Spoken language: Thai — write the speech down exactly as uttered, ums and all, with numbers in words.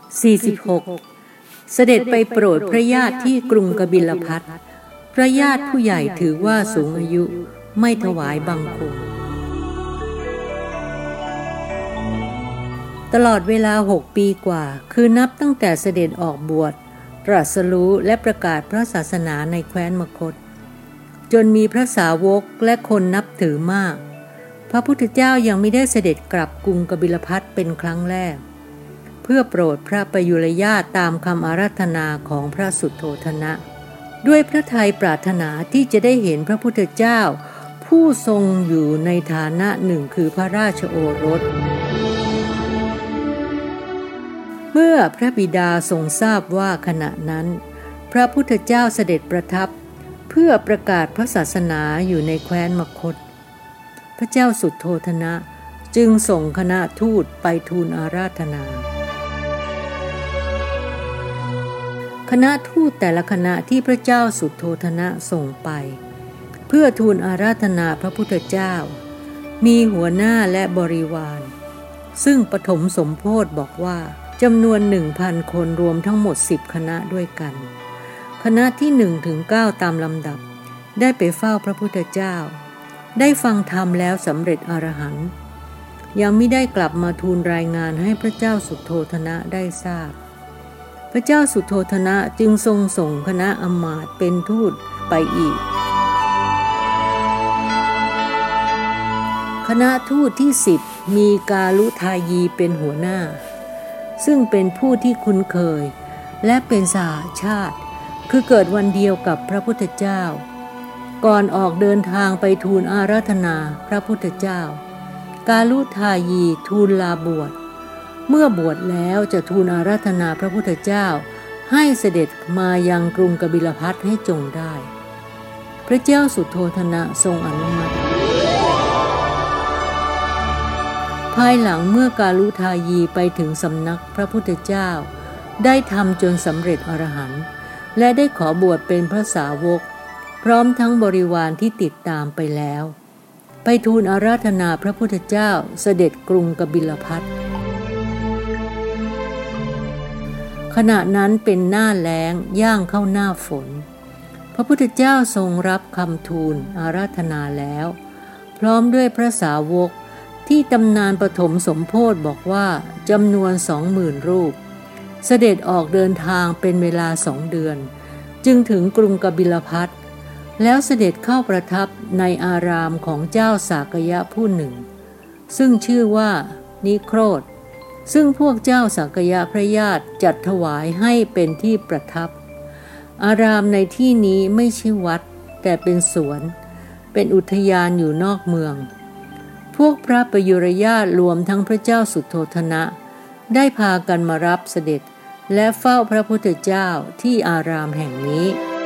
สี่สิบหกเสด็จไปโปรดพระญาติที่กรุงกบิลพัสพระญาติผู้ใหญ่ถือว่าสูงอายุไม่ถวายบังคมตลอดเวลาหกปีกว่าคือนับตั้งแต่เสด็จออกบวชตรัสรู้และประกาศพระศาสนาในแคว้นมคธจนมีพระสาวกและคนนับถือมากพระพุทธเจ้ายังไม่ได้เสด็จกลับกรุงกบิลพัสเป็นครั้งแรกเพื่อโปรดพระประยุรญาติตามคำอาราธนาของพระสุทโธทนะด้วยพระทัยปรารถนาที่จะได้เห็นพระพุทธเจ้าผู้ทรงอยู่ในฐานะหนึ่งคือพระราชโอรสเมื่อพระบิดาทรงทราบว่าขณะนั้นพระพุทธเจ้าเสด็จประทับเพื่อประกาศพระศาสนาอยู่ในแคว้นมคธพระเจ้าสุทโธทนะจึงส่งคณะทูตไปทูลอาราธนาคณะทูตแต่ละคณะที่พระเจ้าสุทโธทนะส่งไปเพื่อทูลอาราธนาพระพุทธเจ้ามีหัวหน้าและบริวารซึ่งปฐมสมโภชบอกว่าจำนวน หนึ่งพัน คนรวมทั้งหมดสิบคณะด้วยกันคณะที่หนึ่งถึงเก้าตามลำดับได้ไปเฝ้าพระพุทธเจ้าได้ฟังธรรมแล้วสำเร็จอรหันต์ยังไม่ได้กลับมาทูลรายงานให้พระเจ้าสุทโธทนะได้ทราบพระเจ้าสุทโธทนะจึงทรงส่งคณะอมาตย์เป็นทูตไปอีกคณะทูตที่สิบมีกาลุทายีเป็นหัวหน้าซึ่งเป็นผู้ที่คุ้นเคยและเป็นสหชาติคือเกิดวันเดียวกับพระพุทธเจ้าก่อนออกเดินทางไปทูลอาราธนาพระพุทธเจ้ากาลุทายีทูลลาบวชเมื่อบวชแล้วจะทูลอาราธนาพระพุทธเจ้าให้เสด็จมายังกรุงกบิลพัสให้จงได้พระเจ้าสุทโธทนะทรงอนุมัติภายหลังเมื่อกาลุทายีไปถึงสำนักพระพุทธเจ้าได้ทำจนสำเร็จอรหันต์และได้ขอบวชเป็นพระสาวกพร้อมทั้งบริวารที่ติดตามไปแล้วไปทูลอาราธนาพระพุทธเจ้าเสด็จกรุงกบิลพัสขณะนั้นเป็นหน้าแล้งย่างเข้าหน้าฝนพระพุทธเจ้าทรงรับคำทูลอาราธนาแล้วพร้อมด้วยพระสาวกที่ตำนานปฐมสมโภชบอกว่าจำนวนสองหมื่นรูปเสด็จออกเดินทางเป็นเวลาสองเดือนจึงถึงกรุงกบิลพัสแล้วเสด็จเข้าประทับในอารามของเจ้าสากยะผู้หนึ่งซึ่งชื่อว่านิโครธซึ่งพวกเจ้าสากยะพระญาติจัดถวายให้เป็นที่ประทับอารามในที่นี้ไม่ใช่วัดแต่เป็นสวนเป็นอุทยานอยู่นอกเมืองพวกพระประยุรญาติรวมทั้งพระเจ้าสุทโธทนะได้พากันมารับเสด็จและเฝ้าพระพุทธเจ้าที่อารามแห่งนี้